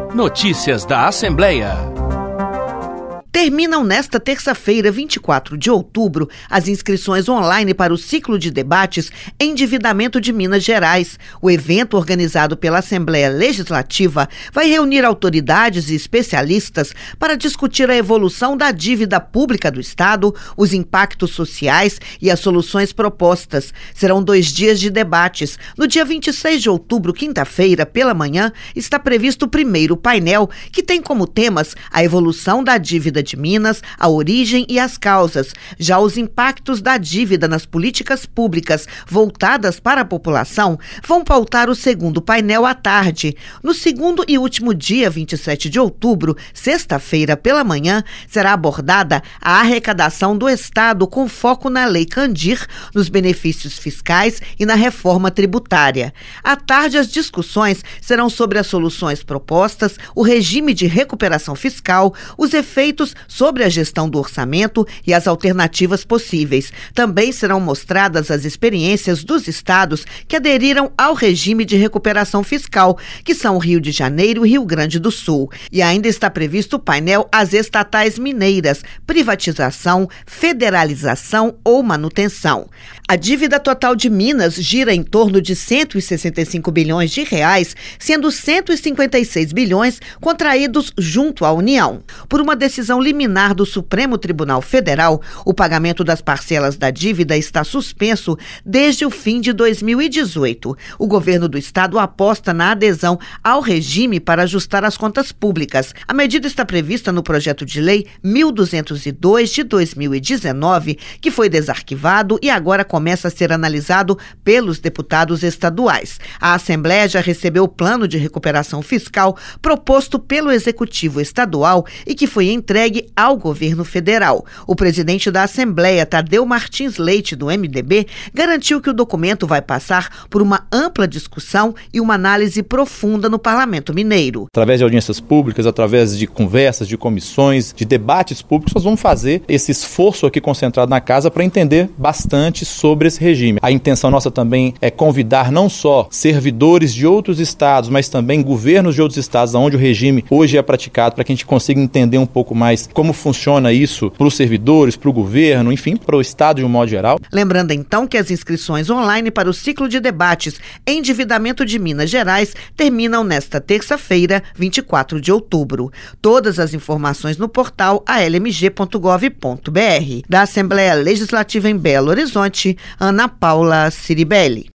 Notícias da Assembleia. Terminam nesta terça-feira, 24 de outubro, as inscrições online para o ciclo de debates Endividamento de Minas Gerais. O evento, organizado pela Assembleia Legislativa, vai reunir autoridades e especialistas para discutir a evolução da dívida pública do Estado, os impactos sociais e as soluções propostas. Serão 2 dias de debates. No dia 26 de outubro, quinta-feira, pela manhã, está previsto o primeiro painel, que tem como temas a evolução da dívida de Minas, a origem e as causas. Já os impactos da dívida nas políticas públicas voltadas para a população vão pautar o segundo painel à tarde. No segundo e último dia, 27 de outubro, sexta-feira pela manhã, será abordada a arrecadação do Estado com foco na Lei Candir, nos benefícios fiscais e na reforma tributária. À tarde, as discussões serão sobre as soluções propostas, o regime de recuperação fiscal, os efeitos sobre a gestão do orçamento e as alternativas possíveis. Também serão mostradas as experiências dos estados que aderiram ao regime de recuperação fiscal, que são Rio de Janeiro e Rio Grande do Sul. E ainda está previsto o painel As Estatais Mineiras, privatização, federalização ou manutenção. A dívida total de Minas gira em torno de 165 bilhões de reais, sendo 156 bilhões contraídos junto à União. Por uma decisão liminar do Supremo Tribunal Federal, o pagamento das parcelas da dívida está suspenso desde o fim de 2018. O governo do estado aposta na adesão ao regime para ajustar as contas públicas. A medida está prevista no projeto de lei 1202 de 2019, que foi desarquivado e agora começa a ser analisado pelos deputados estaduais. A Assembleia já recebeu o plano de recuperação fiscal proposto pelo Executivo Estadual e que foi entregue ao governo federal. O presidente da Assembleia, Tadeu Martins Leite, do MDB, garantiu que o documento vai passar por uma ampla discussão e uma análise profunda no Parlamento Mineiro. Através de audiências públicas, através de conversas, de comissões, de debates públicos, nós vamos fazer esse esforço aqui concentrado na casa para entender bastante sobre esse regime. A intenção nossa também é convidar não só servidores de outros estados, mas também governos de outros estados onde o regime hoje é praticado, para que a gente consiga entender um pouco mais como funciona isso para os servidores, para o governo, enfim, para o estado de um modo geral. Lembrando então que as inscrições online para o ciclo de debates Endividamento de Minas Gerais terminam nesta terça-feira, 24 de outubro. Todas as informações no portal almg.gov.br. Da Assembleia Legislativa em Belo Horizonte, Ana Paula Ciribelli.